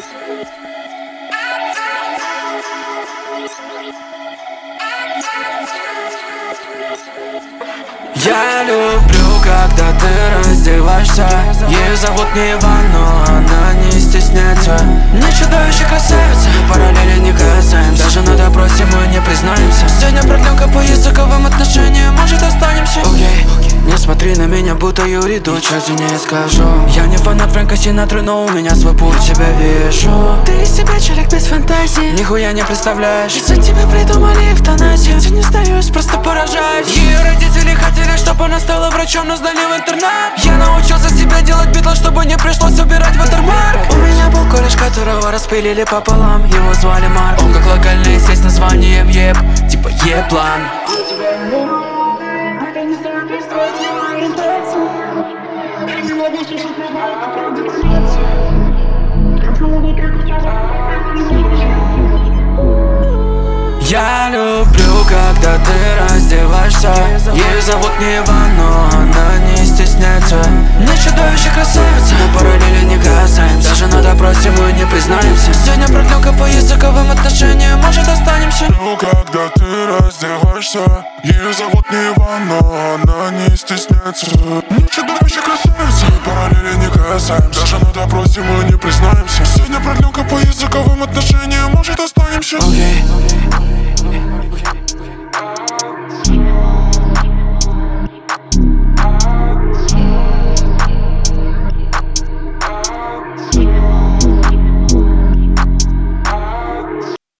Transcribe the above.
Я люблю, когда ты раздеваешься. Ее зовут не Иван, но она не стесняется. Не чудовище красавица, но параллели не касаемся. Даже на допросе мы не признаемся. Сегодня продлёнка по языковым отношениям, может останемся. Не смотри на меня, будто Юрий Дудь, чёрти не скажу. Я не фанат Фрэнка Синатры, но у меня свой путь, тебя вижу. Ты из себя человек без фантазии, нихуя не представляешь. Из-за тебя придумали эвтаназию. Я не сдаюсь, просто поражаюсь. Ее родители хотели, чтобы она стала врачом, но сдали в интернат. Я научился себе делать битлы, чтобы не пришлось убирать ватермарк. У меня был кореш, которого распилили пополам. Его звали Марк. Он как локальный сеть с названием Еб, типа Еблан. Я люблю, когда ты раздеваешься. Ее зовут не Иван, но она не стесняется. Не чудовище красавица, но параллели не касаемся. Даже на допросе мы не признаемся. Сегодня продлёнка по языковым отношениям, может останемся. Люблю, когда ты раздеваешься. Ее зовут не Иван, но она не стесняется. Не чудовище красавица, параллели не касаемся. Даже на допросе мы не признаемся. Сегодня продлёнка по языковым отношениям, может останемся.